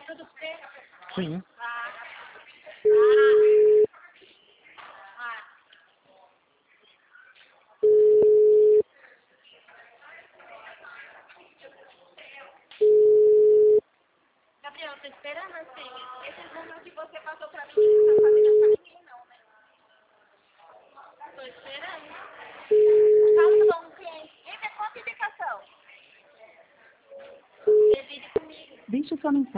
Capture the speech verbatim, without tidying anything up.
tudo seu? Sim. Ah. Ah. Ah. Gabriel, eu tô esperando assim. Esse número que você passou pra mim, não tá fazendo pra ninguém não, né? Tô esperando. Fala com um cliente. Eita, qual a indicação? Divide comigo. Deixe sua mensagem.